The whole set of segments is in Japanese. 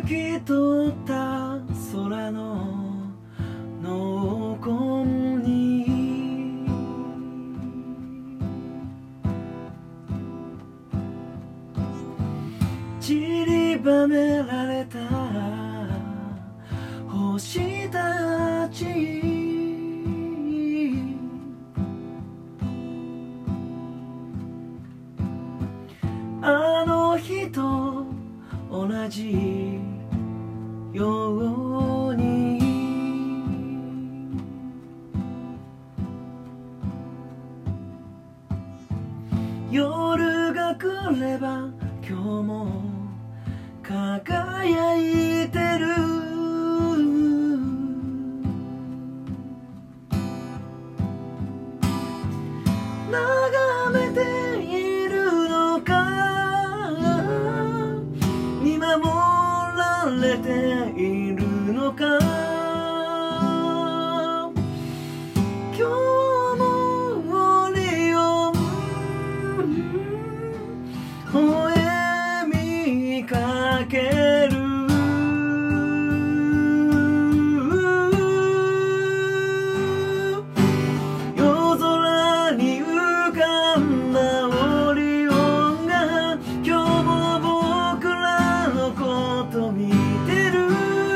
き取った空の濃紺に散りばめられた星たち、あの日と同じように夜が来れば今日も輝いてる、眺めているのか、見守られているのか、今日もオリオン微笑みかける、夜空に浮かんだオリオンが今日も僕らのこと見てる、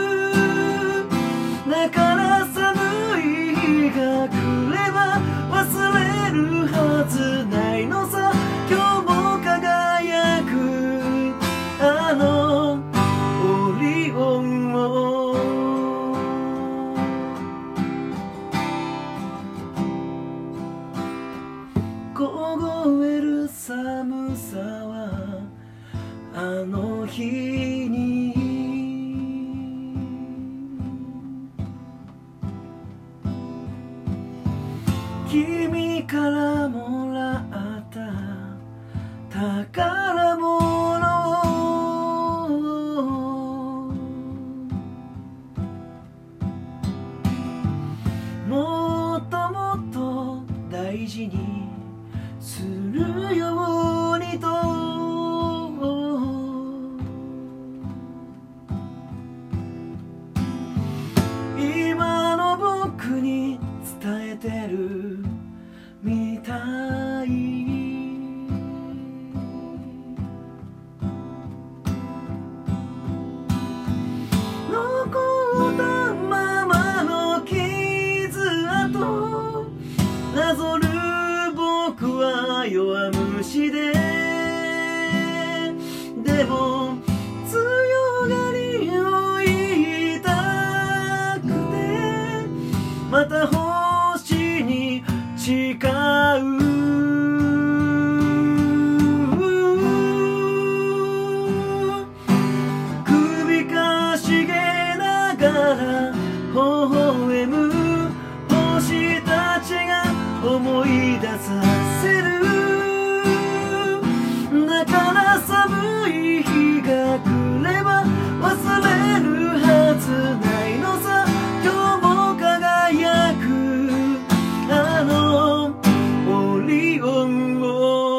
だから寒い日が来れば忘れるはずないのさ、今日も輝くあのオリオンを。凍える寒さはあの日に君からもらった宝物をもっともっと大事にするようにと今の僕に伝えてるみたい、残ったままの傷跡なぞる僕は弱虫で、でも強がりを言いたくてまた星に誓う、首かしげながら微笑む星たちが思い出させる、だから寒い日が来れば忘れるはずないのさ、今日も輝くあのオリオンを。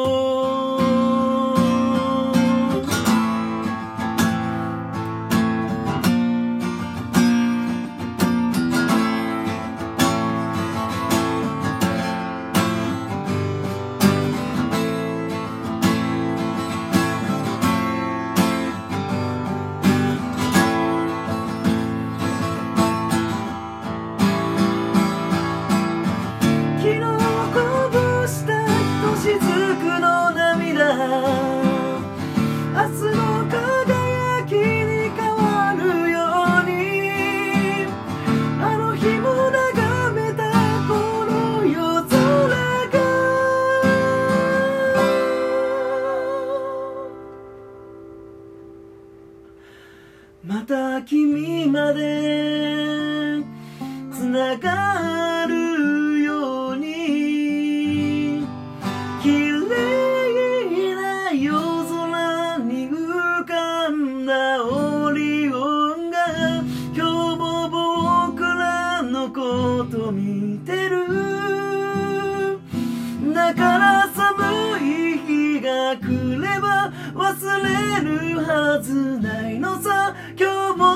また君までつながるように綺麗な夜空に浮かんだオリオンが今日も僕らのこと見てる、だから寒い日が来れば忘忘れるはずないのさ今日も